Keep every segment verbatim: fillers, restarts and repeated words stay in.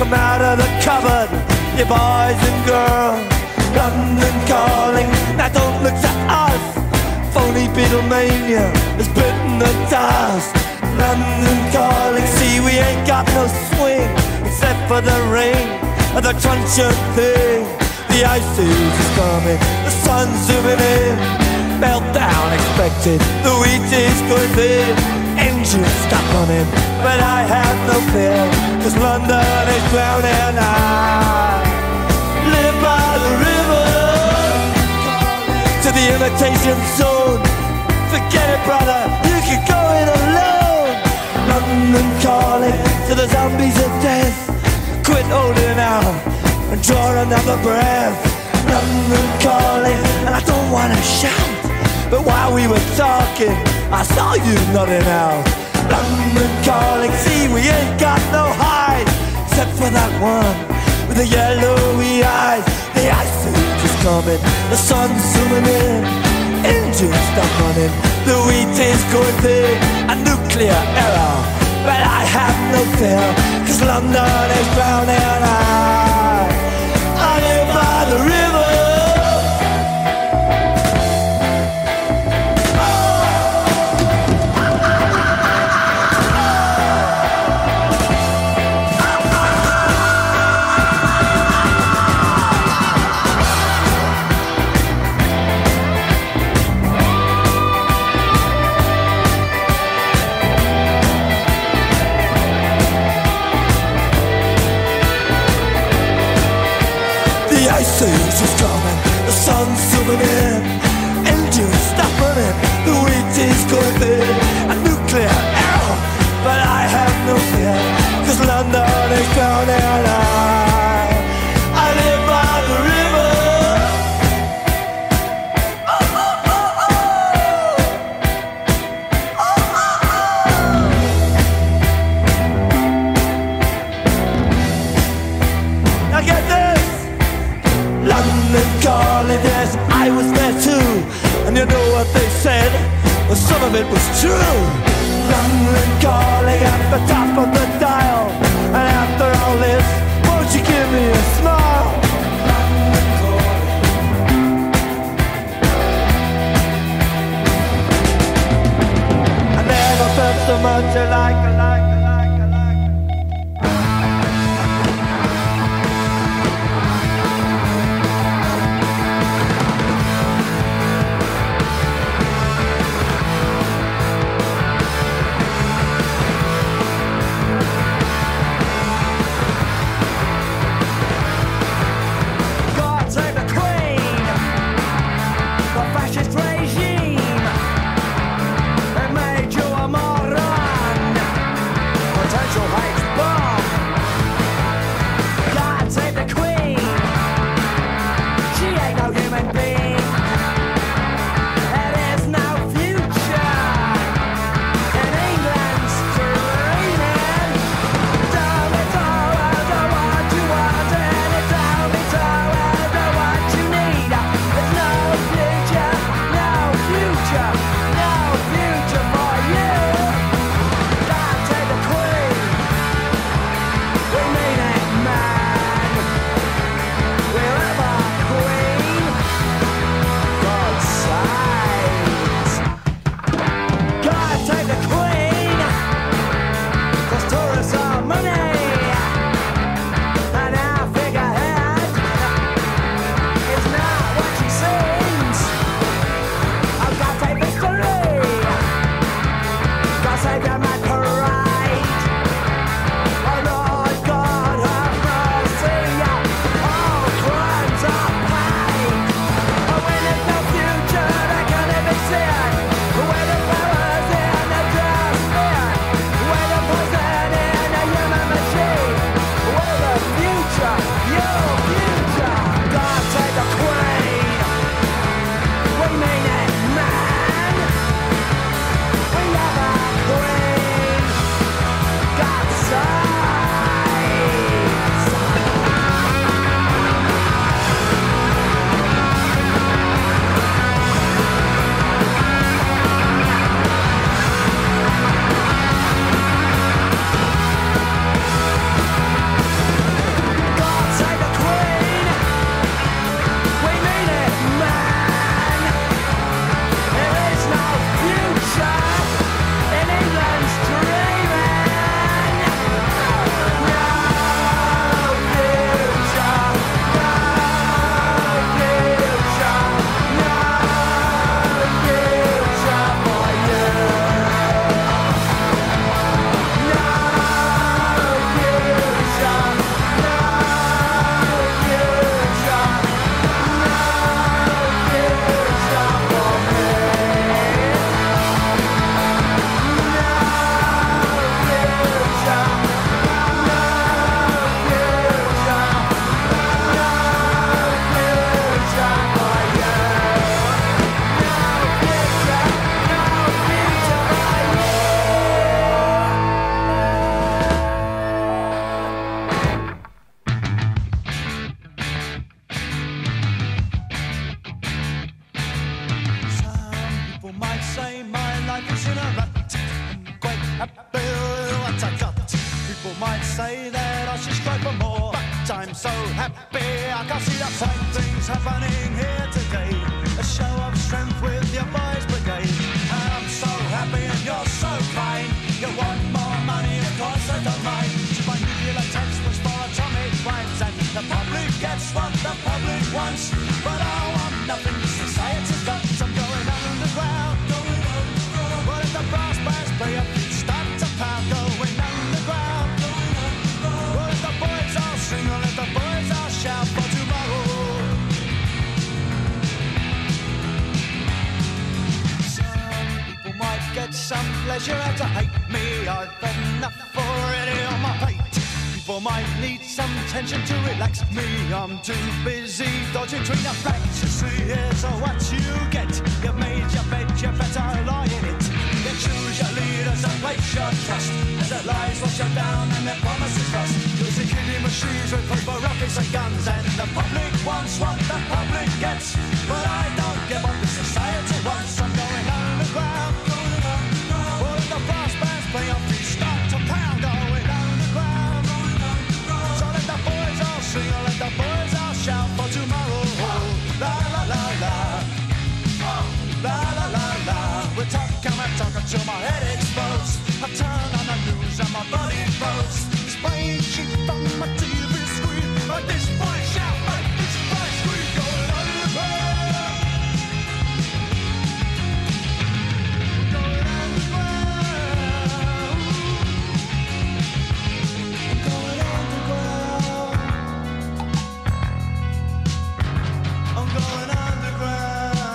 come out of the cupboard, you boys and girls. London calling, now don't look to us. Phony Beatlemania has bitten the dust. London calling, see we ain't got no swing except for the ring of the truncheon thing. The ice age is coming, the sun's zooming in. Meltdown expected, the wheat is going thin. Engines stop running, but I have no fear, cause London is drowning. I live by the river, to the imitation zone. Forget it, brother, you can go it alone. London calling to the zombies of death. Quit holding out and draw another breath. London calling, and I don't wanna shout, but while we were talking, I saw you nodding out. London calling, see we ain't got no hide, except for that one with the yellowy eyes. The ice age is coming, the sun's zooming in. Engines stop running, the wheat is going thin. A nuclear error, but I have no fear, cause London is drowning. I, I live by the river. The ice age is coming, the sun's zooming in. Engines stop running, the wheat is going thin. A nuclear error, but I have no fear, cause London is drowning. I, I live by the river. Oh, oh, oh, oh. Oh, oh, oh. Now get this. London calling, yes, I was there too. And you know what they said? Well, some of it was true. London calling at the top of the dial, and say that I should strive for more, but I'm so happy I can see the fine things happening here today. A show of strength with your boys brigade. And I'm so happy and you're so kind. You want more money, of course I don't mind. My nuclear text was for atomic crimes, and the public gets what the public wants. But I want nothing, society's got. I'm going underground, going underground. What if the brass bands play a beat, start to pound, going underground, going underground. What if the boys all sing, or if the boys all shout for tomorrow? Some people might get some pleasure out of hate me. I've enough already on my plate. People might need some tension to relax me. I'm too busy dodging between the facts. You see, here's what you get. You've made your bed, you better lie in it. You choose your leaders and place your trust, as their lies wash you down and their promises rust. You're killing machines with paper, rockets and guns, and the public wants what the public gets. But I don't give what the society wants. I'm going underground, going underground. All of the brass bands play off, you start to pound, going underground, going underground. So let the boys all sing, or let the boys all shout for tomorrow. La la la la, la la la la. We're talking, I'm talking till my head explodes. I turn on the news and my body blows. Spraying shit on my T V screen. But this boy shout, but this boy scream, going underground. Going underground. Going underground. I'm going underground.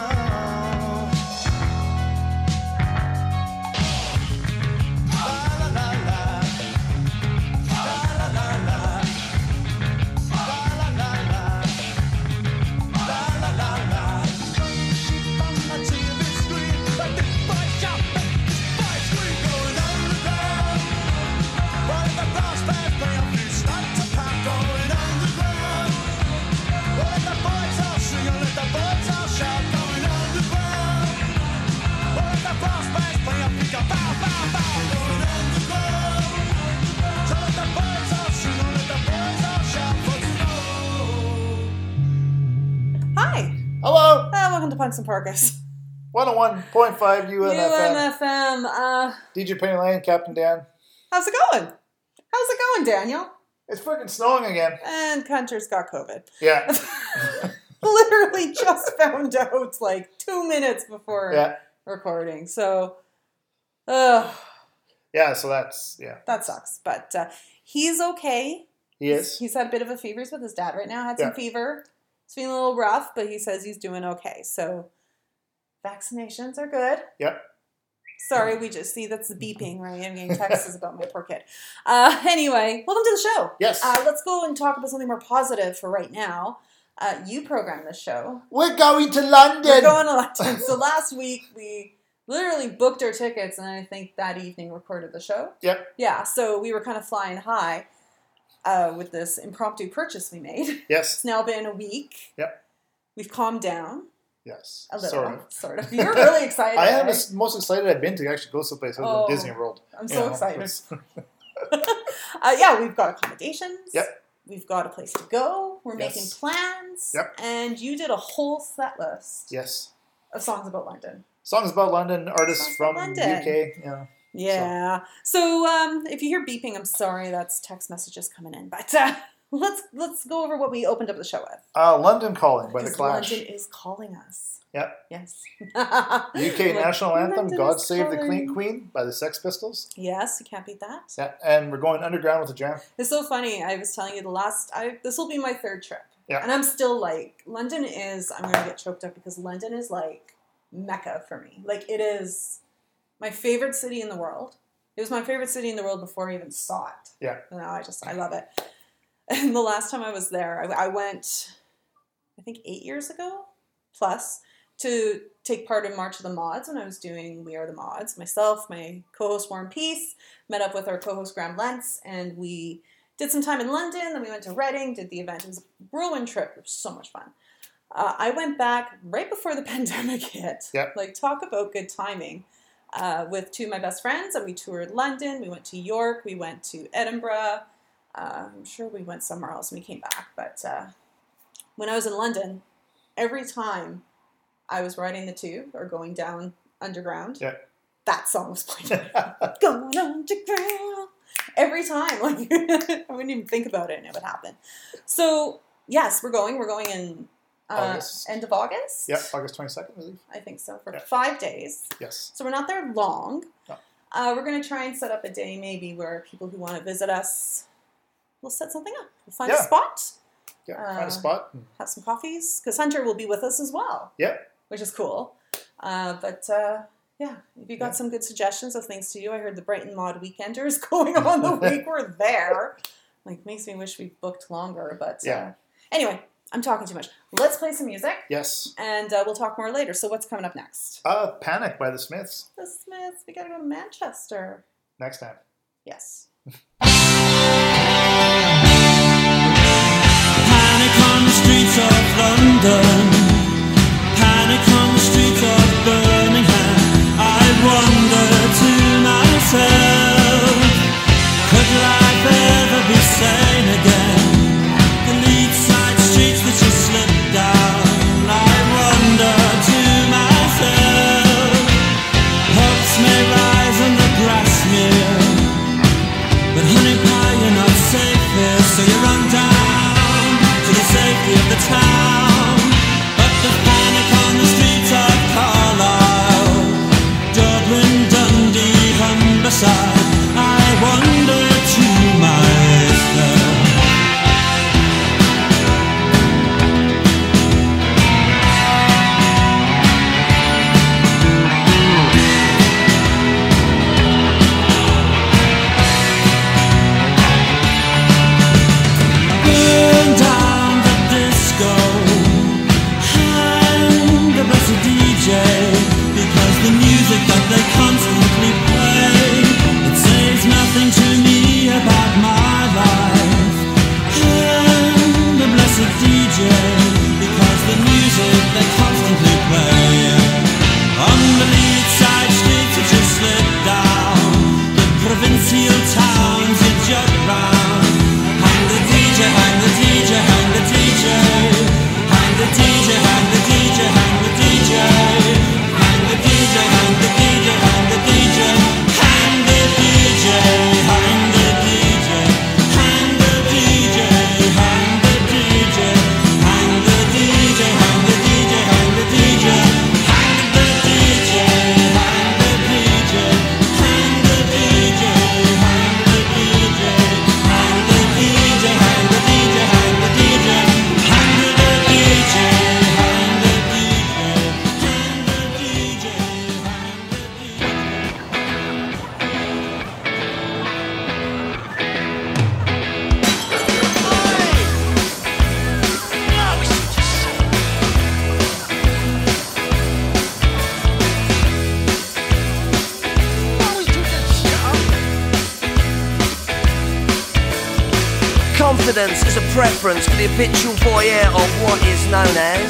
Hello. Uh, welcome to Punks and Parkas. one oh one point five U M F M. U M F M. Uh, D J Penny Lane, Captain Dan. how's it going? How's it going, Daniel? It's freaking snowing again. And Hunter's got COVID. Yeah. Literally just found out like two minutes before Yeah. recording. So, uh, Yeah, so that's, yeah. that sucks. But uh, he's okay. He is. He's had a bit of a fever. He's with his dad right now. Had some Yeah. fever. It's feeling a little rough, but he says he's doing okay. So, vaccinations are good. Yep. Sorry, we just see that's the beeping, right? I'm getting texts about my poor kid. Uh, anyway, welcome to the show. Yes. Uh, let's go and talk about something more positive for right now. Uh, you programmed this show. We're going to London. We're going to London. So last week we literally booked our tickets, and I think that evening recorded the show. Yep. Yeah. So we were kind of flying high uh, with this impromptu purchase we made. Yes. It's now been a week. Yep. We've calmed down. Yes. A little. Sort of. Sort of. You're really excited. I am right? the most excited I've been to actually go someplace other Oh, than Disney World. I'm You so know, excited. it's- uh, yeah, we've got accommodations. Yep. We've got a place to go. We're Yes. making plans. Yep. And you did a whole set list Yes. of songs about London. Songs about London, artists Songs from about the London. U K. Yeah. Yeah. So, um, if you hear beeping, I'm sorry. That's text messages coming in. But uh, let's let's go over what we opened up the show with. Uh, London Calling by The Because Clash. London is calling us. Yep. Yes. U K Like, national anthem, London God is Save the calling. Queen Queen by the Sex Pistols. Yes, you can't beat that. Yeah, and we're going underground with the jam. It's so funny. I was telling you the last. I this will be my third trip. Yeah. And I'm still like, London is. I'm gonna get choked up because London is like Mecca for me. Like it is my favorite city in the world. It was my favorite city in the world before I even saw it. Yeah. And now I just I love it. And the last time I was there, I, I went, I think eight years ago plus to take part in March of the Mods when I was doing We Are the Mods. Myself, my co-host Warren Peace, met up with our co-host Graham Lentz, and we did some time in London. Then we went to Reading, did the event. It was a whirlwind trip. It was so much fun. Uh, I went back right before the pandemic hit. Yep. Like, talk about good timing. Uh, with two of my best friends, and we toured London. We went to York. We went to Edinburgh. Uh, I'm sure we went somewhere else when we came back. But uh, when I was in London, every time I was riding the tube or going down underground, yeah. that song was playing. Going underground. Every time. Like, I wouldn't even think about it and it would happen. So, yes, we're going. We're going in uh, end of August. Yeah, August twenty-second, I believe. I think so, for yeah. five days. Yes. So we're not there long. No. Uh, we're going to try and set up a day maybe where people who want to visit us, we'll set something up. We'll find yeah. a spot. Yeah, uh, find a spot. Have some coffees. Because Hunter will be with us as well. Yeah. Which is cool. Uh, but, uh, yeah, if you got yeah. some good suggestions of things to do, I heard the Brighton Mod Weekenders going on the week we're there. Like, makes me wish we booked longer. But, yeah. uh, anyway, I'm talking too much. Let's play some music. Yes. And uh, we'll talk more later. So what's coming up next? Uh, Panic by the Smiths. The Smiths. We got to go to Manchester. Next time. Yes. Panic on the streets of London. Panic on the streets of Birmingham. I wonder to myself, could life ever be sane again? The lead side streets that you slip down. I wonder to myself, hopes may rise and the grass near, but honey pie, you're not safe here, so you run down to the safety of the town. But there's panic on the streets of Carlisle, Dublin, Dundee, Humberside. I wonder to myself. Burn down the disco, hang the blessed D J, because the music that they constantly play, it says nothing to me about my life. Hang the blessed D J, because the music they constantly play. On the lead side streets that you slip down, the provincial towns you jog round. Hang the D J, hang the D J, hang the D J. Hang the D J, hang the D J, hang the D J. Hang the D J, hang the D J, hang the D J. Hang the D J, hang the D J. Hang the D J, hang the D J. Hang the D J, hang the D J, hang the D J. Hang the D J, hang the D J. Hang the D J, hang the D J. Hang the D J, hang the D J, hang the D J. Hang the D J, hang the D J. Hang the D J, hang the D J. Confidence is a preference for the habitual voyeur of what is known as.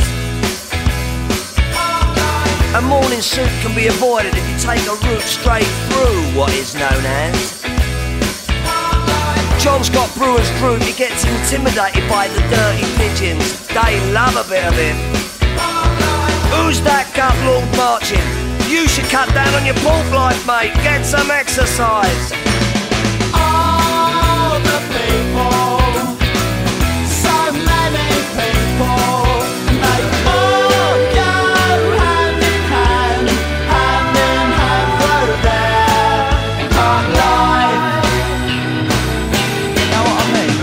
A morning suit can be avoided if you take a route straight through what is known as. John's got brewer's group, he gets intimidated by the dirty pigeons. They love a bit of it. Who's that gut lord marching? You should cut down on your pork life, mate. Get some exercise. All the people, so many people, they all go hand in hand, hand in hand through their hard life. You know what I mean?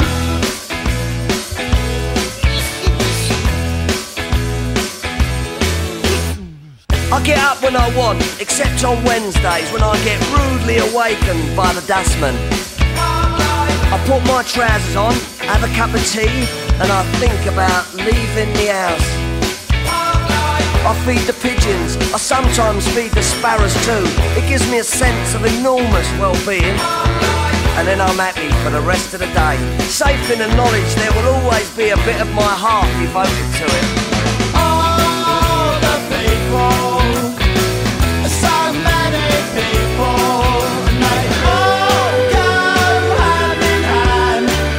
I get up when I want, except on Wednesdays when I get rudely awakened by the dustman. I put my trousers on, have a cup of tea, and I think about leaving the house. I feed the pigeons, I sometimes feed the sparrows too. It gives me a sense of enormous well-being. And then I'm happy for the rest of the day, safe in the knowledge there will always be a bit of my heart devoted to it. All the people, so many people, they all go hand in hand,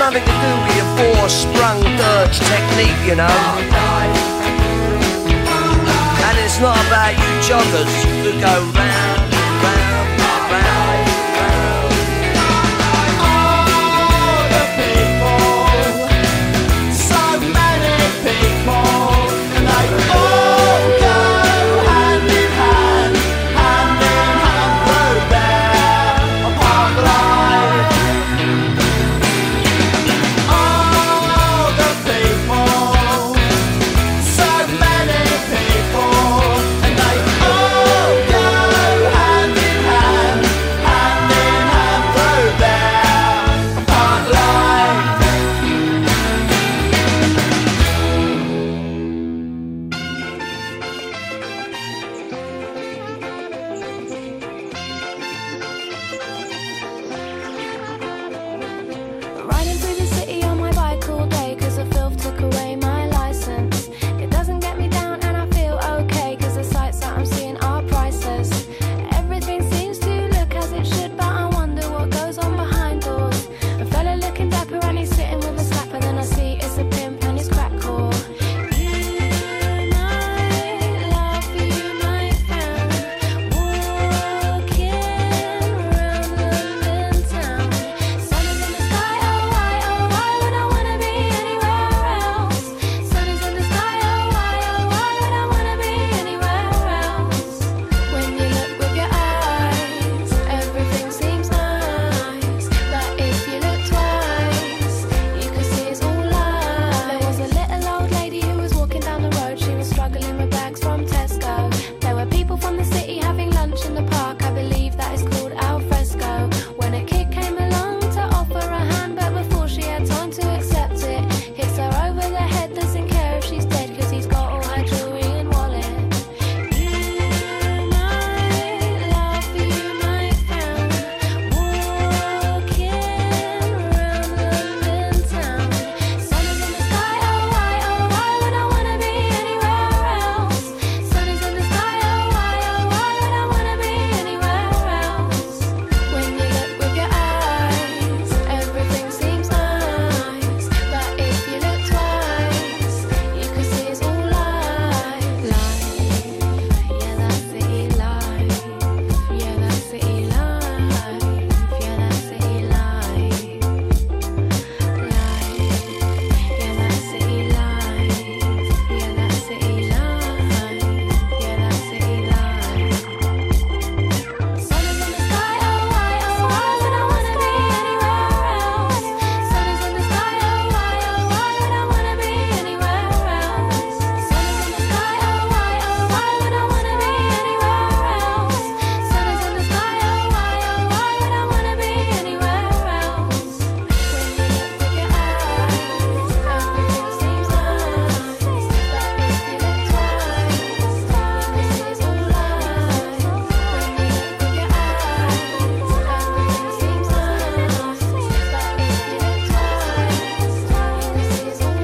nothing to do with your four-sprung dirge technique, you know. And it's not about you joggers who go round, round, round, round. All the people, so many people, and they all go hand in hand, hand in hand through their park life. All the people, so many people, and they all go hand in hand, hand in hand through their park life. Riding through the city on my bike all day, cause the filth took away my license. It doesn't get me down and I feel okay, cause the sights that I'm seeing are priceless. Everything seems to look as it should, but I wonder what goes on behind doors. A fella looking dapper and he's sitting with a slap, and then I see it's a pimp and his crack core. You might love, you might frown, walking around London town. Sun is in the sky, oh why, oh why would I wanna be anywhere else? Sun is in the sky, oh why, oh why would I wanna be anywhere else? When you look with your eyes, everything seems nice, but if you look twice, you can see it's all lies. There was a little old lady who was walking down the road. She was struggling with bags from Tesco. There were people from the city having lunch in the park. I believe that is called al fresco. When a kid came along to offer a hand, but before she had time to accept it, hits her over the head, doesn't care if she's dead, cause he's got all her jewelry and wallet. You might love, you might frown, walking around London town. Sun is in the sky, oh why, oh why would I wanna be anywhere else? Sun is in the sky, oh why, oh why would I wanna be anywhere else? When you look with your eyes, everything seems nice, but if you look twice, you can see it's all lies. Life, yeah that's city life, yeah that's city life, yeah that's city life. Life, yeah that's city life, yeah that's city life, yeah that's city life. Sun is in the sky, oh why, oh why would I wanna be anywhere else? Sun is in the sky, oh why, oh why would I wanna be anywhere else? Sun is in the sky, oh why, oh why would I wanna be anywhere else? Sun is in the sky, oh why, oh why would I wanna be anywhere else? When you look with your eyes, everything seems nice, but if you look twice, you can see it's all lies. When you look with your eyes, everything seems nice, but if you look twice, you can see it's all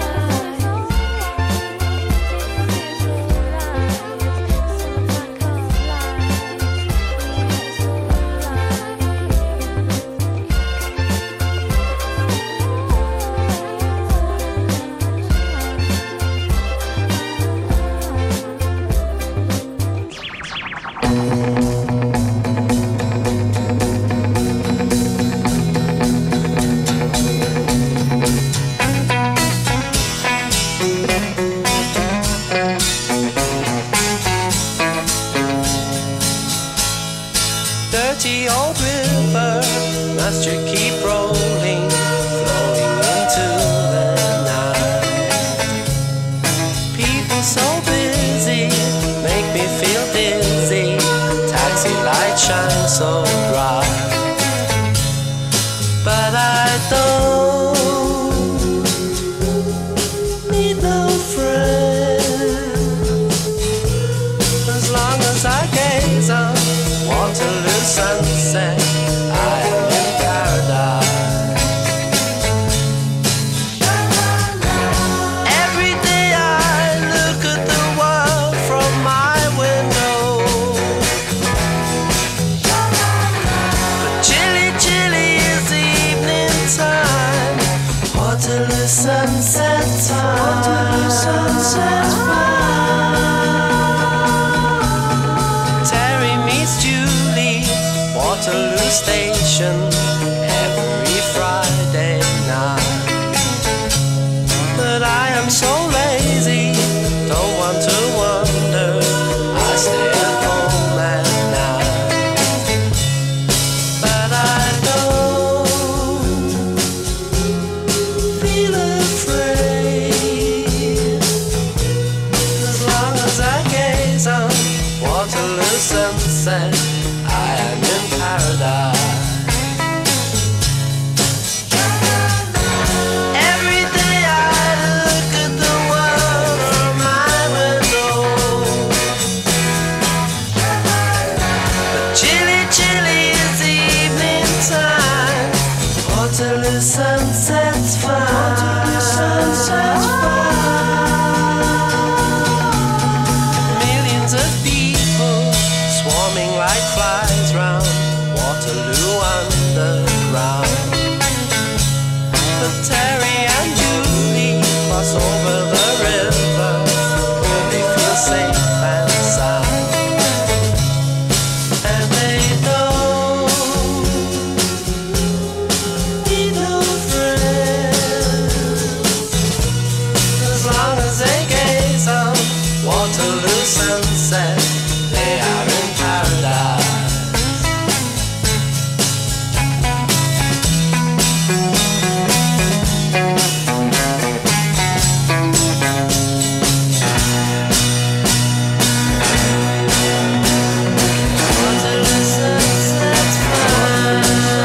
Dirty old river, must you keep rolling, flowing into the night? People so busy, make me feel dizzy. Taxi lights shine so bright, but I don't need no friend. As long as I gaze on Waterloo sunset, I am in paradise. Every day I look at the world from my window, but chilly, chilly is the evening time. the station every Friday night. But I am so lazy, don't want to wander. I stay at home at night. But I don't feel afraid as long as I gaze on Waterloo sunset. I am in paradise. Every day I look at the world from my window. But chilly, chilly is the evening time. Waterloo sunset's fine. Waterloo sunset's fine. Millions of people swarming like flies round Waterloo Underground. But Terry and Julie cross over the river where they feel safe and sound. And they don't need no friends as long as they gaze on Waterloo sunset. They are in paradise. Waterloo sunset's fine.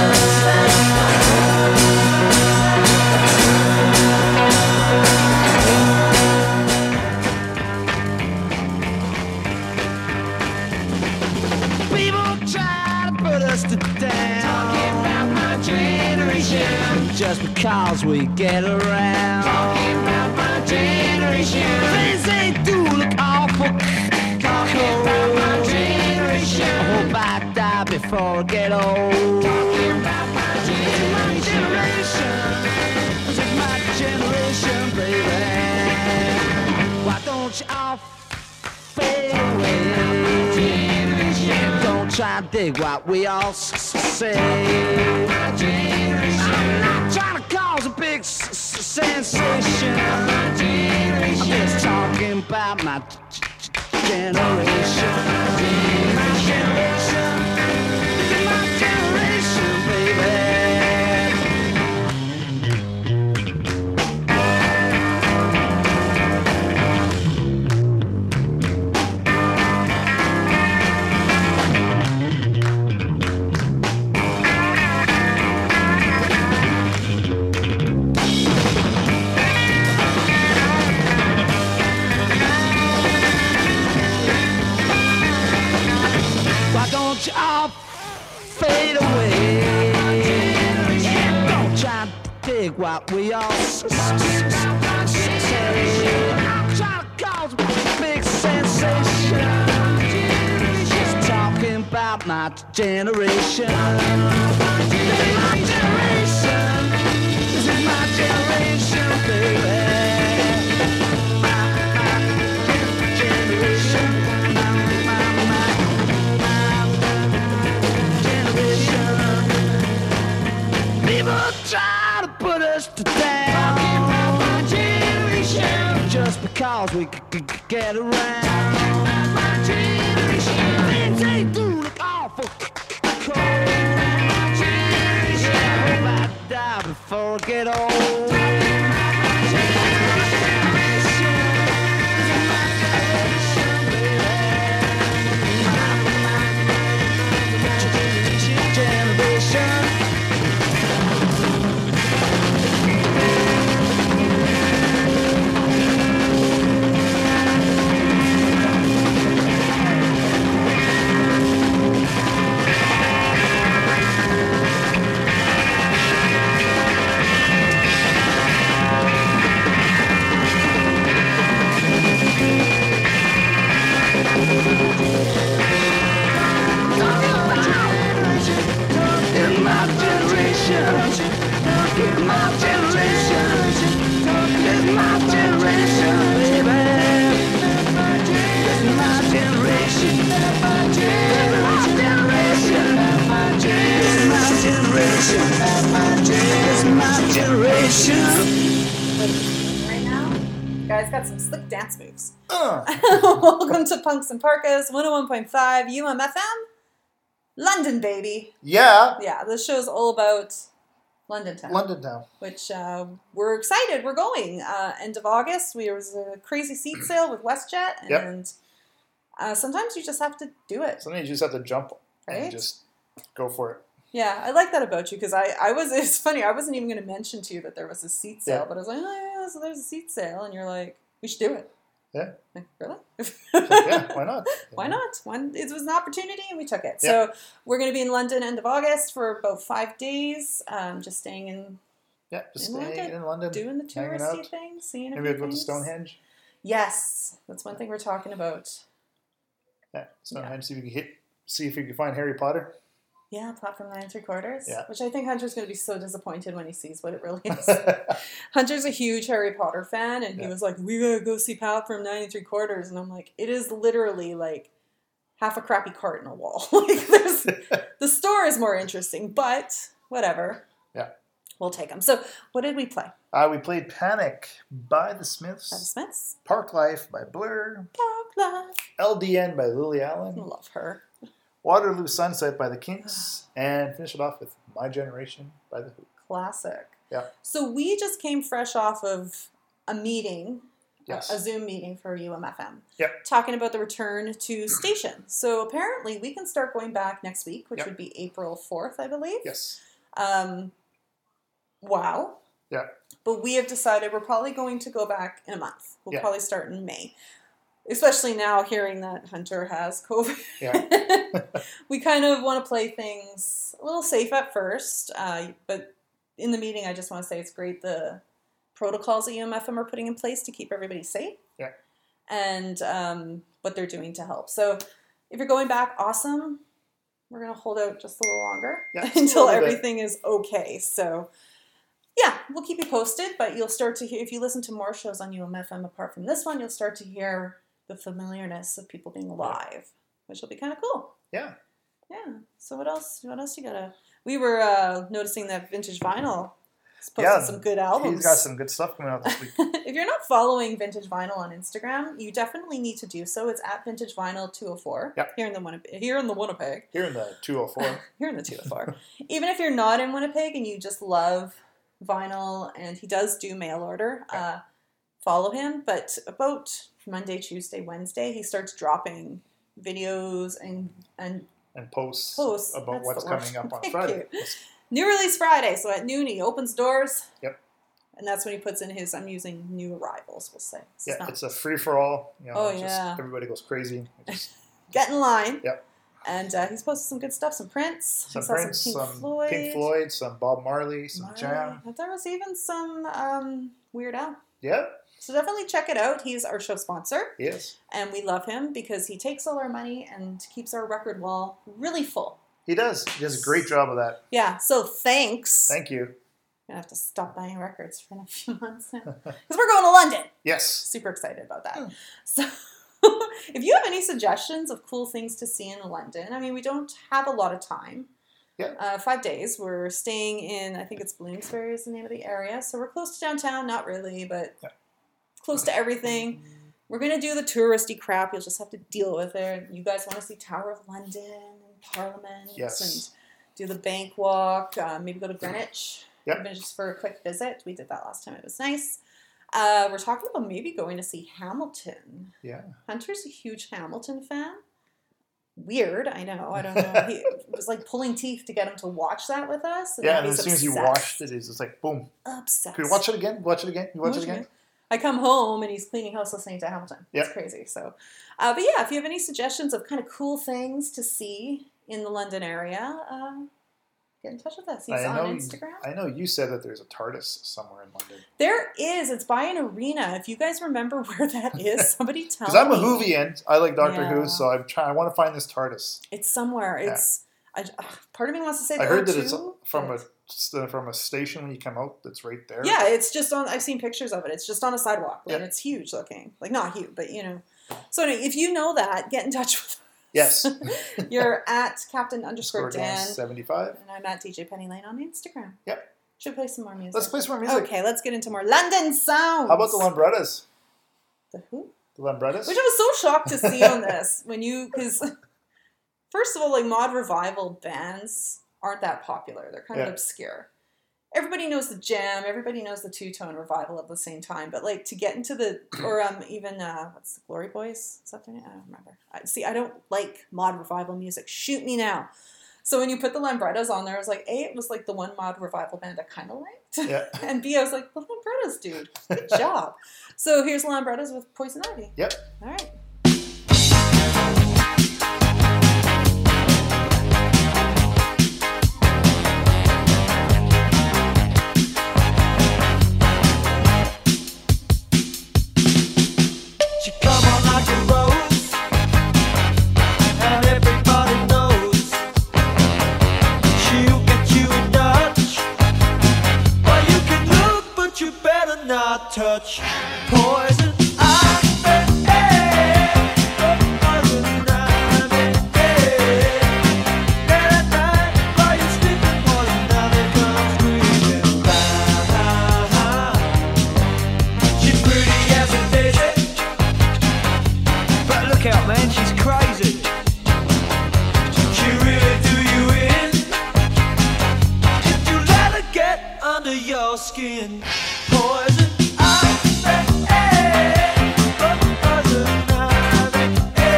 People try to put us to down, talking about my generation, just because we get around. Talking about my generation, things they do look awful. Talking about my generation, I hope I die before I get old. Talking about my generation, this is my generation, baby. Why don't you all fade away? Don't try to dig what we all s- s- say. I'm not trying to cause a big s- s- sensation. I'm just talking about my g- g- generation. My generation, this is my generation, baby. Why don't you all fade away? Don't try to dig what we all s- s- s- s- say. I'm trying to cause a big sensation. Just talking about my generation. This is my generation. This is my generation, baby. My, my generation. My, my, my. People try to put us to down, talking about my generation, just because we c- c- c- get around. My generation, things they do look awful c- c- cold. My generation, I hope I die before I get old. My generation, this is my generation, baby. My, my, generation. My generation, guys. Got some slick dance moves. Uh, Welcome to Punks and Parkas, one oh one point five U M F M. London, baby. yeah. Yeah, this show's all about London town. London town. Which uh, we're excited. We're going. Uh, end of August, we, there was a crazy seat sale with WestJet. And Yep. uh, sometimes you just have to do it. Sometimes you just have to jump Right? and just go for it. Yeah, I like that about you because I, I was, it's funny, I wasn't even going to mention to you that there was a seat sale, Yeah. but I was like, oh yeah, so there's a seat sale. And you're like, we should do it. Yeah. Like, really? Yeah, why not? Why not? One, it was an opportunity and we took it. Yeah. So we're going to be in London end of August for about five days, um, just staying in, Yeah, just In staying London, in London. doing the hanging touristy out. things, seeing a Maybe few we'll go to things. Stonehenge. Yes, that's one thing we're talking about. Yeah, Stonehenge. See if you can hit. See if you can find Harry Potter. Yeah, platform nine and three quarters. Yeah. Which I think Hunter's going to be so disappointed when he sees what it really is. Hunter's a huge Harry Potter fan, and he Yeah. was like, "We gotta go see platform nine and three quarters," and I'm like, "It is literally like half a crappy cart in a wall. Like, there's the store is more interesting, but whatever. Yeah. We'll take them." So, what did we play? Uh, we played Panic by the Smiths. By the Smiths. Park Life by Blur. Park Life. L D N by Lily I Allen. love her. Waterloo Sunset by the Kinks. And finish it off with My Generation by the Who. Classic. Yeah. So we just came fresh off of a meeting, Yes. a Zoom meeting for U M F M, Yep. talking about the return to station. So apparently we can start going back next week, which Yep. would be April fourth, I believe. Yes. Um, wow. Yeah. But we have decided we're probably going to go back in a month. We'll Yeah. probably start in May. Especially now hearing that Hunter has COVID. Yeah. We kind of want to play things a little safe at first. Uh, but in the meeting, I just want to say it's great the protocols that U M F M are putting in place to keep everybody safe. Yeah. And um, what they're doing to help. So if you're going back, awesome. We're going to hold out just a little longer Yeah, just a until little bit. everything is okay. So yeah, we'll keep you posted, but you'll start to hear, if you listen to more shows on U M F M apart from this one, you'll start to hear the familiarness of people being alive, which will be kind of cool. Yeah. Yeah. So what else? What else you gotta? We were uh, noticing that Vintage Vinyl is posting Yeah, some good albums. He's got some good stuff coming out this week. If you're not following Vintage Vinyl on Instagram, you definitely need to do so. It's at Vintage Vinyl two oh four Yep. here in the Winnipeg. Here in the Winnipeg. Here in the two oh four. Here in the two oh four. Even if you're not in Winnipeg and you just love vinyl, and he does do mail order, uh, follow him. But about Monday, Tuesday, Wednesday, he starts dropping videos and and And posts, Posts, about that's what's the word. coming up on Thank Friday. you. New release Friday. So at noon, he opens doors. Yep. And that's when he puts in his, I'm using new arrivals, we'll say. This is Yeah, not- it's a free for all. You know, Oh, it's just yeah. everybody goes crazy. Just Get in line. Yep. And uh, he's posted some good stuff, some Prince. some I saw Prince, some some Pink Floyd. Pink Floyd, some Bob Marley, some Marley. Jam. There was even some um, Weird Al. Yeah, So definitely check it out. He's our show sponsor. he is. And we love him because he takes all our money and keeps our record wall really full. He does. He does a great job of that. Yeah, so thanks. Thank you. I'm going to have to stop buying records for a few months now. Because we're going to London. Yes. Super excited about that. Hmm. So if you have any suggestions of cool things to see in London, I mean, we don't have a lot of time. Yeah. Uh, five days. We're staying in, I think it's Bloomsbury is the name of the area. So we're close to downtown. Not really, but Yeah. close to everything. We're going to do the touristy crap. You'll just have to deal with it. You guys want to see Tower of London and Parliament. Yes. And do the bank walk. Uh, maybe go to Greenwich. Yep. Even just for a quick visit. We did that last time. It was nice. Uh, we're talking about maybe going to see Hamilton. Yeah. Hunter's a huge Hamilton fan. Weird, I know. I don't know. He, it was like pulling teeth to get him to watch that with us. Yeah, now and he's as soon as you obsessed. watched it, it's just like, boom. Obsessed. Can we watch it again? Watch it again? You watch it again? I come home and he's cleaning house listening to Hamilton. Yep. It's crazy. So, uh, but yeah, if you have any suggestions of kind of cool things to see in the London area, uh, get in touch with us. He's I on know, Instagram. I know you said that there's a TARDIS somewhere in London. There is. It's by an arena. If you guys remember where that is, somebody tell me. Because I'm a Whovian. I like Doctor Yeah. Who, so I'm trying. I want to find this TARDIS. It's somewhere. Yeah. It's. I, uh, part of me wants to say I the heard O that it's two, from but- a from a station when you come out. That's right there. Yeah, it's just on. I've seen pictures of it. It's just on a sidewalk, and Yeah. it's huge looking. Like not huge, but you know. So anyway, if you know that, get in touch with us. Yes. You're at Captain underscore Score Dan Dan, seventy-five. and I'm at D J Penny Lane on Instagram. Yep. Should we play some more music? Let's play some more music. Okay, let's get into more London sounds. How about the Lombrettas? The who? The Lambrettas? Which I was so shocked to see on this when you, because first of all, like mod revival bands aren't that popular. They're kind Yeah. of obscure. Everybody knows the Jam. Everybody knows the Two Tone Revival at the same time. But like to get into the, or um even uh, what's the Glory Boys? Is that their name? I don't remember. I, see, I don't like mod revival music. Shoot me now. So when you put the Lambrettas on there, I was like, A, it was like the one mod revival band I kind of liked. Yeah. And B, I was like, the Lambrettas, dude. Good job. So here's Lambrettas with Poison Ivy. Yep. All right. She come on like a rose, and everybody knows she'll get you a nudge. Well, you can look, but you better not touch. Poison ivy, poison ivy. At night while you're sleeping, poison ivy comes creeping by. She's pretty as a daisy. But look out, man, she's crazy. She really do you in if you let her get under your skin. Poison ivy, poison ivy.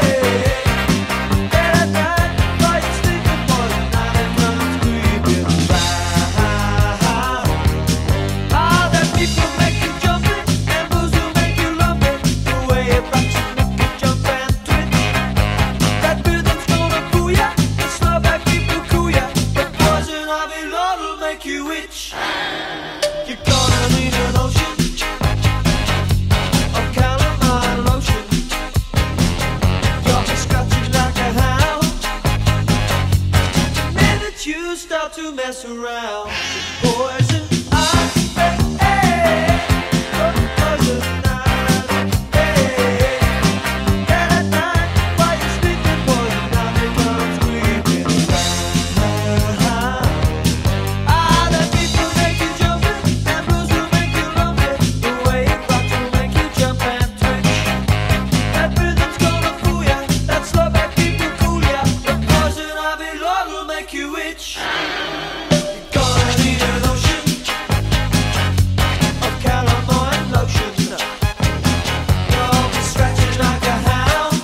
At night while you're sleeping, poison ivy comes creeping by. All that people make you jump it, and booze will make you lump it. The way it rocks you make you jump and twitch. That rhythm's gonna fool ya, the slow back people cool ya. But poison ivy, Lord, will make you itch. You're gonna need a lotion of calamine lotion. You'll be scratching like a hound the minute you start to mess around. Poison ivy, poison ivy. At night while you're sleeping, poison ivy comes creeping by. Ah, that beat will make you jump it, and blues will make you lump it. The way it rocks will make you jump and twitch. That rhythm's gonna fool ya, that slow back beat will cool ya. The poison ivy, Lord, will make you itch. You're gonna need a lotion of calamine lotion. You'll be scratching like a hound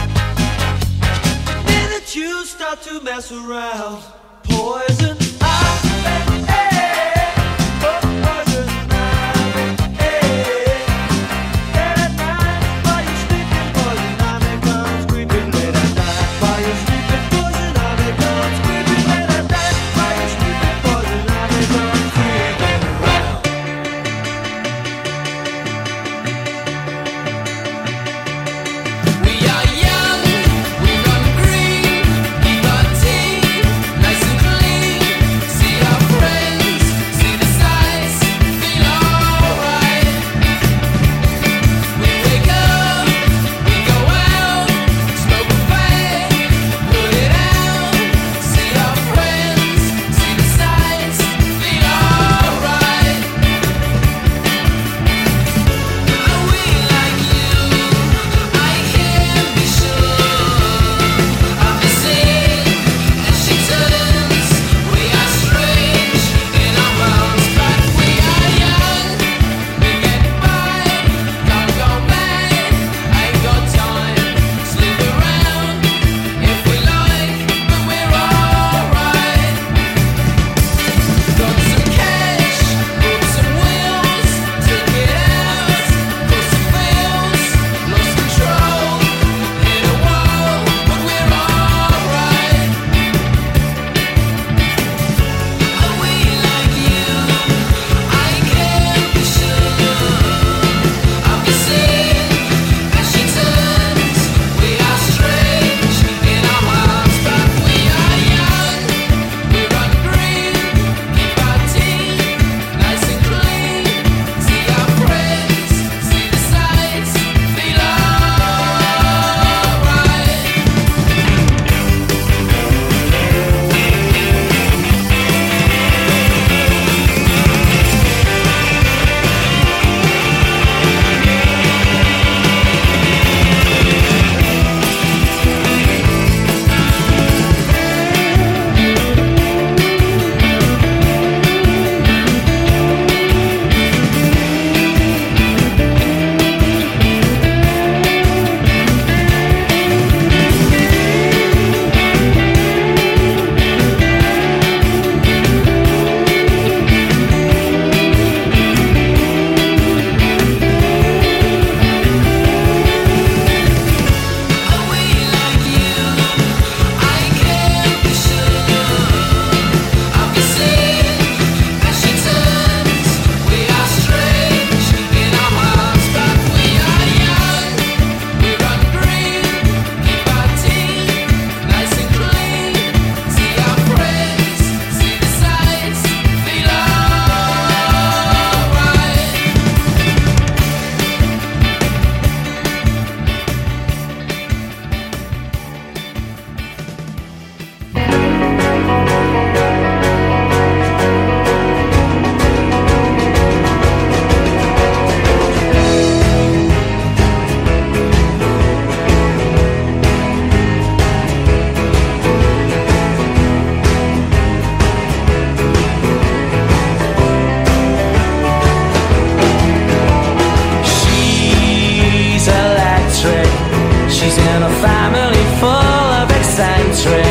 the minute you start to mess around. Poison ivy, poison ivy. Late at night while you're sleeping, poison ivy comes creeping. Late at night while you're sleeping, poison ivy comes creeping. Late at night while you're sleeping, poison ivy comes creeping around. We are young, we run green, keep our teeth nice and clean. See our friends, see the sights, feel alright. We wake up, we go out, smoke a fag, put it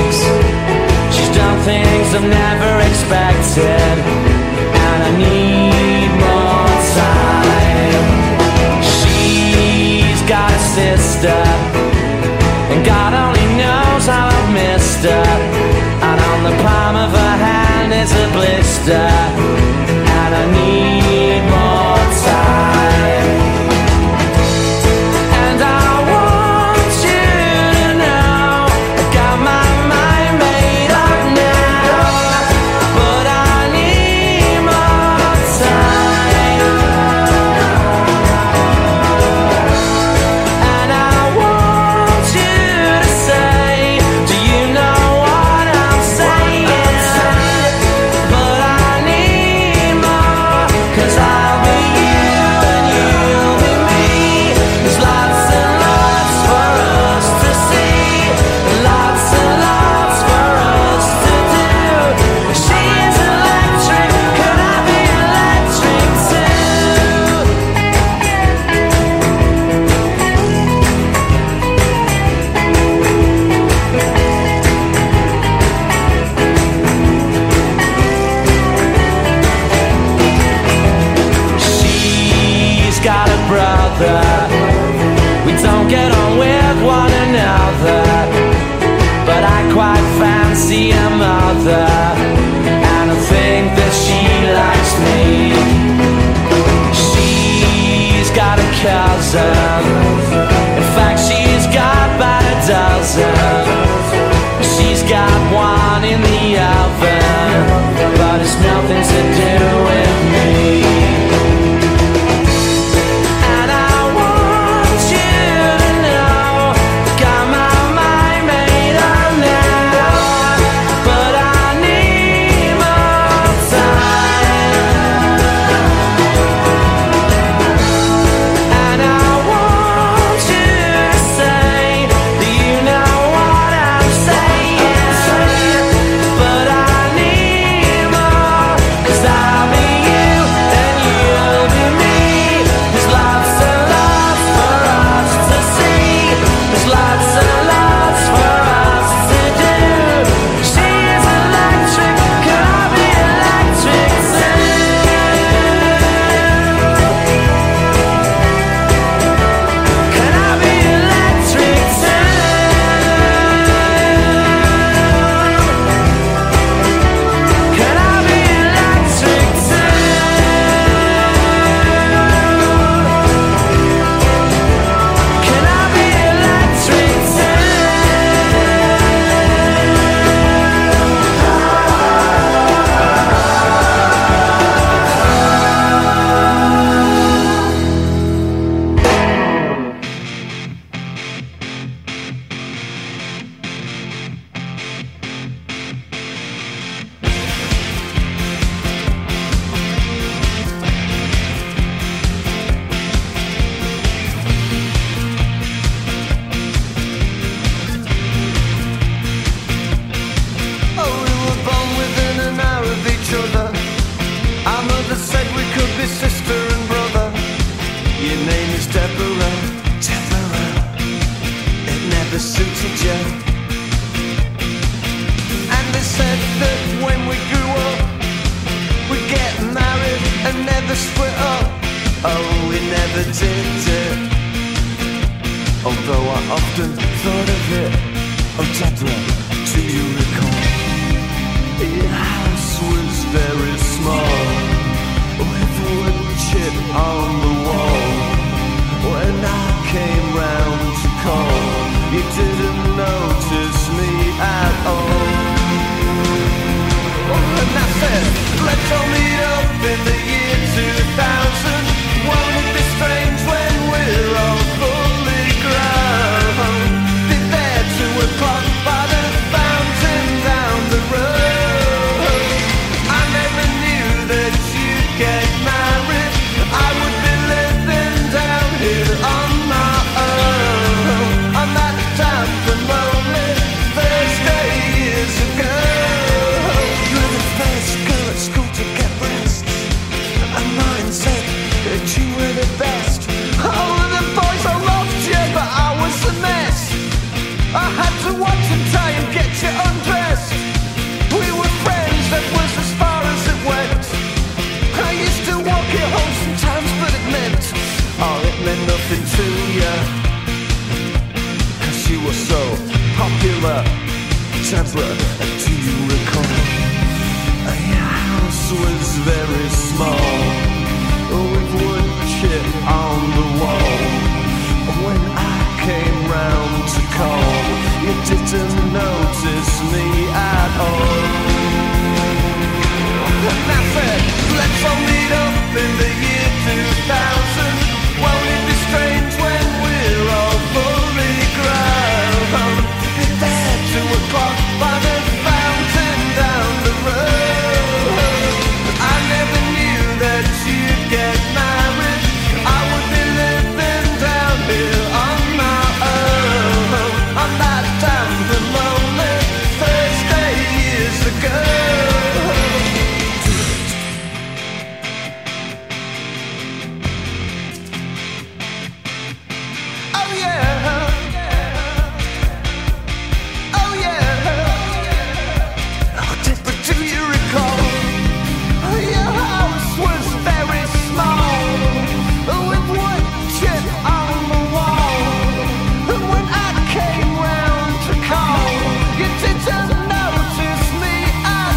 mistakes. She's done things I've never expected, and I need more time. She's got a sister, and God only knows how I've missed her. And on the palm of her hand is a blister, and I need more time. And I want you to know I got my mind made up now, but I need more time. And I want you to say, do you know what I'm saying? But I need more, 'cause I'll be you and you'll be me. There's lots and lots for us to see, lots and lots for us to do. She's electric, could I be electric too? She's got a brother, we don't get on with one another, but I quite fancy a mother, and I think that she likes me. She's got a cousin, in fact she's got about a dozen. She's got one in the oven, but it's nothing to do with me. And I want you to know got my mind made up now, but I need more time. And I want you to say, do you know what I'm saying? But I need more, 'cause I'll be you and you'll be me. There's lots and lots for us to see, there's lots and lots for us to do. She's electric, can I be electric too? Can I be electric too? Can I be electric too? Can I be electric too? Oh, we were born within an hour of each other. Our mother said we could be sister and brother. Your name is Deborah, Deborah. It never suited you. And they said that when we grew up, we'd get married and never split up. Oh, we never did it. Although I often thought of it. Oh, Deborah, do you recall? Your house was very small, with a wood chip on the wall. When I came round to call, you didn't notice me at all. And I said, let's all meet up in the year two thousand. Won't it be strange when we're all fully grown? Be there two o'clock by the fountain down the road. I never knew that you'd get married. I would be living down here on my own. On that damp and lonely Thursday years ago. You were the first girl at school to get rid was as far as it went. I used to walk you home sometimes, but it meant, oh, it meant nothing to you. Cause you were so popular. Deborah, do you recall? Your house was very small, with wood chip on the wall. When I came round to call, you didn't notice me at all. And I said, let's all meet up in the year two thousand. Won't it be strange when we're all fully grown? Be there two o'clock by the fountain down the road. I never knew that you'd get married. I would be living down here on my own, on that damn lonely Thursday years ago. Oh yeah, oh yeah. Oh, Deborah, do you recall? Your house was very small, with wood chip on the wall. And when I came round to call, you didn't notice me at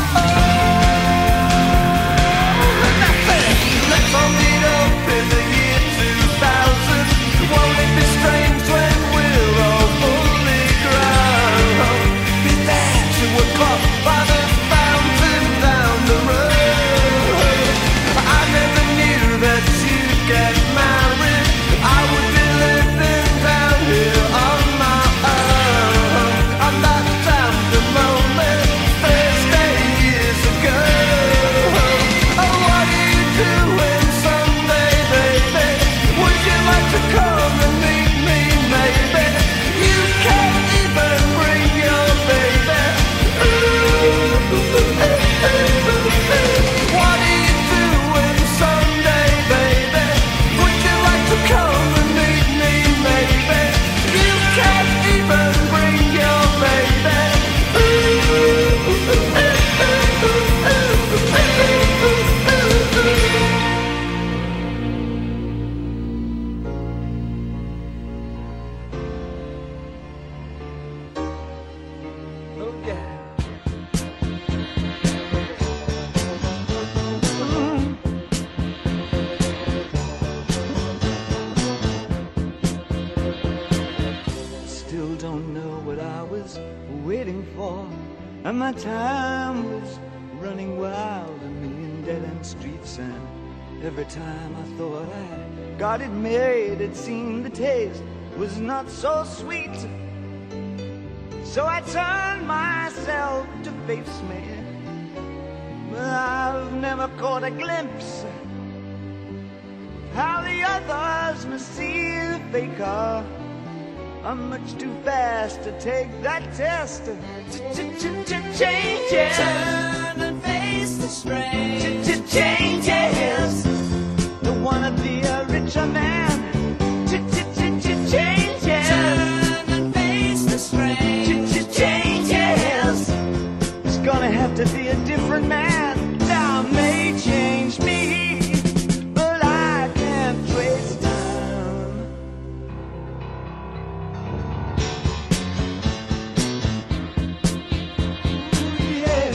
all. And I said, let's all meet up in the year two thousand. Won't it be strange when we're all fully grown? Be there two o'clock by the fountain down the road. I never knew that you'd get married. I would be living down here on my own, on that damn lonely Thursday years ago. Oh, what are you doing Sunday, baby? Would you like to come and meet me, maybe? You can't even bring your baby. What are you doing Sunday, baby? Would you like to come and meet me, maybe? You can't even bring your baby. Oh yeah. Still don't know what I was waiting for, and my time was running wild, a million dead-end streets, and every time I thought I got it made, it seemed the taste was not so sweet. So I turned myself to face me, but I've never caught a glimpse of how the others must see the faker. I'm much too fast to take that test. Changes. Turn and face the strain. Changes. Don't wanna be a richer man. Changes. Turn and face the strain. Changes. It's gonna have to be a different man. Now may change me, but I can't trace time. Yeah.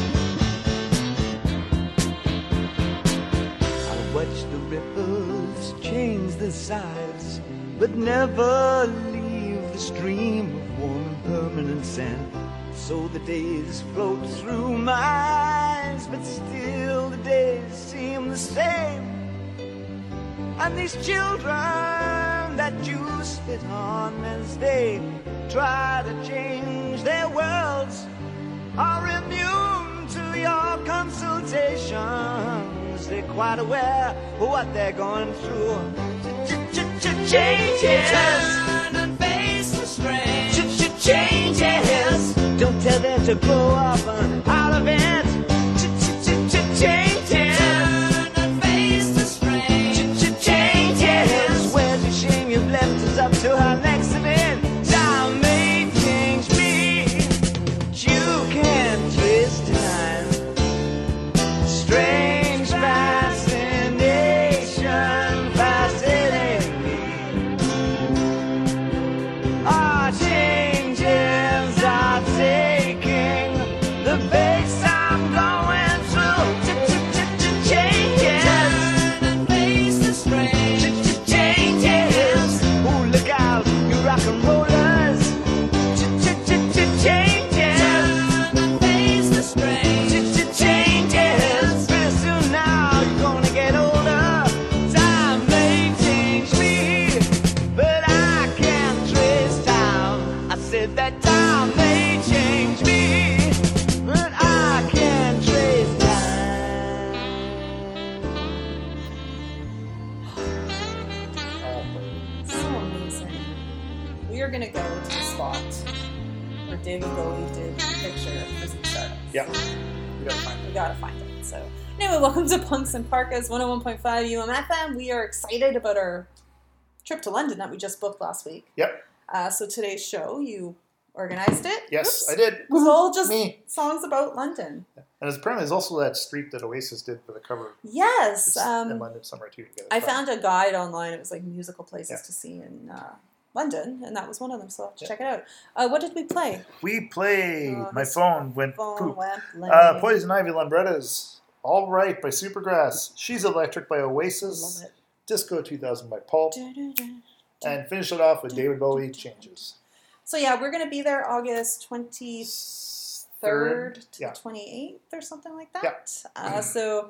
I watch the ripples change the size, but never leave the stream of warm and permanent sand. So the days float through my eyes, but still the days seem the same. And these children that you spit on as they try to change their worlds are immune to your consultations. They're quite aware of what they're going through. Changes. Turn and face the strain. Changes. Don't tell them to grow up and out of it. Changes. Turn and face the strain. Changes. Where's the shame you've left us up to our next event? Time may change me, but you can't twist time. David Bowie did the picture of Prison Stardust. Yeah. We gotta find We it. gotta find it. So anyway, welcome to Punks and Parkas one oh one point five U M F M. We are excited about our trip to London that we just booked last week. Yep. Uh, so today's show, you organized it. Yes, Oops. I did. It was all just Me. songs about London. And it's apparently there's also that street that Oasis did for the cover. Yes. It's in Um, London somewhere too. Together. I found a guide online. It was like musical places Yeah. to see in uh, London, and that was one of them. So I'll have to Yeah. check it out. Uh, what did we play? We played. Oh, My his phone went Phone poop. went Uh, lame. Poison Ivy Lambrettas. All Right by Supergrass. She's Electric by Oasis. Love it. Disco two thousand by Pulp. Du-du-du. And finish it off with David Bowie, Changes. So yeah, we're gonna be there August twenty third to Yeah. the twenty eighth or something like that. Yeah. Uh, so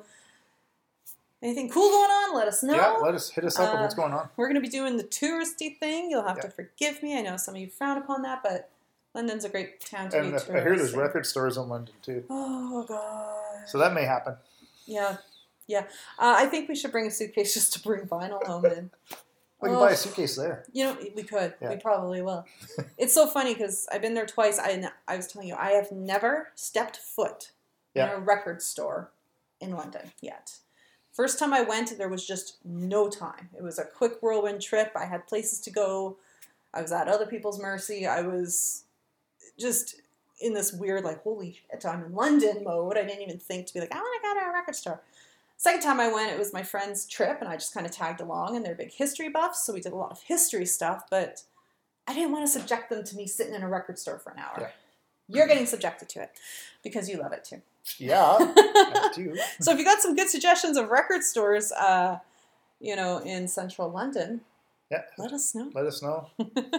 anything cool going on? Let us know. Yeah, let us hit us up with what's Uh, going on. We're gonna be doing the touristy thing. You'll have Yeah. to forgive me. I know some of you frown upon that, but London's a great town to And be I touristing. hear there's record stores in London too. Oh god. So that may happen. Yeah, yeah. Uh, I think we should bring a suitcase just to bring vinyl home in. We can Oh. buy a suitcase there. You know, we could. Yeah. We probably will. It's so funny because I've been there twice. I, I was telling you, I have never stepped foot Yeah. in a record store in London yet. First time I went, there was just no time. It was a quick whirlwind trip. I had places to go. I was at other people's mercy. I was just in this weird, like, holy shit, I'm in London mode. I didn't even think to be like, I want to go to a record store. Second time I went, it was my friend's trip, and I just kind of tagged along, and they're big history buffs, so we did a lot of history stuff, but I didn't want to subject them to me sitting in a record store for an hour. Yeah. You're getting subjected to it, because you love it too. Yeah, I do. So if you got some good suggestions of record stores, uh, you know, in central London, Yeah, let us know. let us know.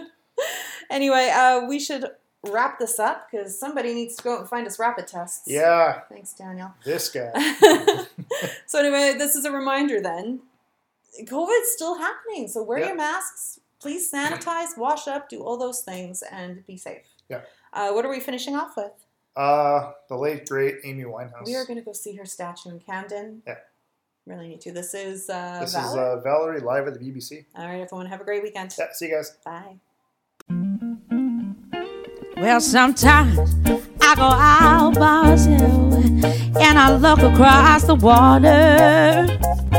Anyway, uh, we should wrap this up, because somebody needs to go out and find us rapid tests. Yeah, Thanks, Daniel. this guy. So anyway, this is a reminder then. COVID's still happening, so wear Yeah. your masks. Please sanitize, wash up, do all those things, and be safe. Yeah. Uh, what are we finishing off with? Uh, the late great Amy Winehouse. We are going to go see her statue in Camden. Yeah. Really need to. This is uh, This Valerie. is uh, Valerie live at the B B C. All right, everyone, have a great weekend. Yeah, see you guys. Bye. Well, sometimes I go out by myself and I look across the water,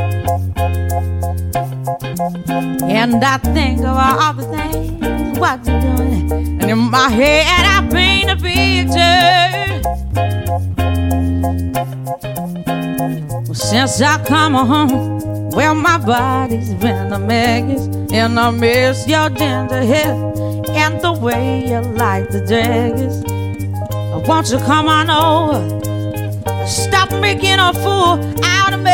and I think of all the things what you're doing, and in my head I paint a picture. Well, since I come home, well, my body's been a mess, and I miss your ginger hair and the way you like the daggers. Won't you come on over? Stop making a fool out of me.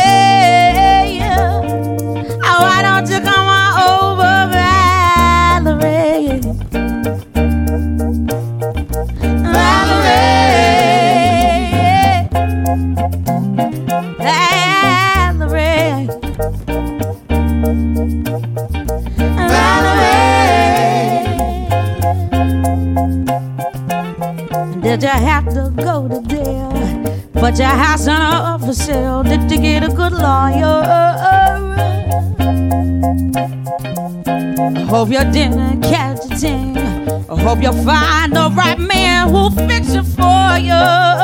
Oh, why don't you come on over, Valerie? Valerie, Valerie, Valerie. Did you have to go to jail? But your house on up for sale. Did you get a good lawyer? I hope you didn't catch a thing. I hope you find the right man who'll fix it for you.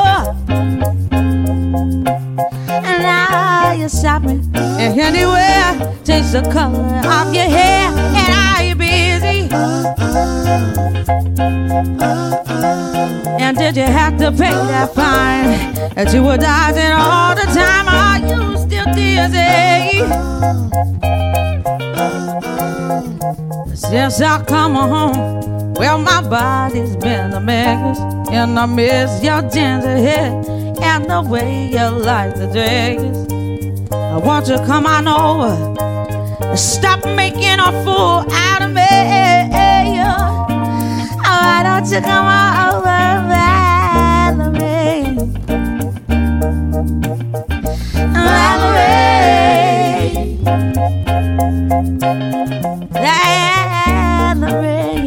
And now you're shopping and anywhere, change the color of your hair. And are you busy? And did you have to pay that fine that you were dodging all the time? Are you still dizzy? Since I come home, well, my body's been a mess, and I miss your ginger hair and the way you like the dress. I want you to come on over, stop making a fool out of me. Why don't you come on over, Valerie? Valerie, Valerie,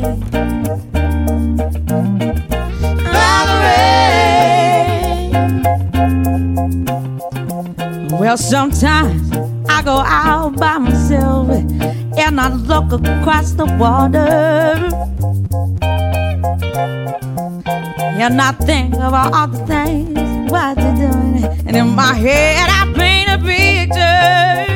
Valerie. Well, sometimes I go out by myself and I look across the water, And I think of all the things what you're doing. And in my head I paint a picture.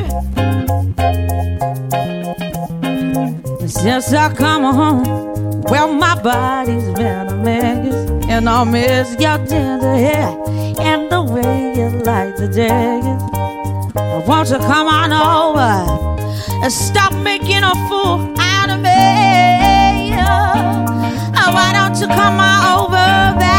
Since I come home, well, my body's been a mess. And I miss your tender hair and the way you like the jacket. Won't you come on over and stop making a fool out of me? Oh, why don't you come on over, baby?